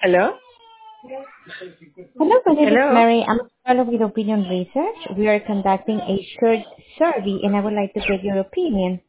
Hello? Hello, my name is Hello? Mary. I'm a fellow with Opinion Research. We are conducting a short survey, and I would like to get your opinion.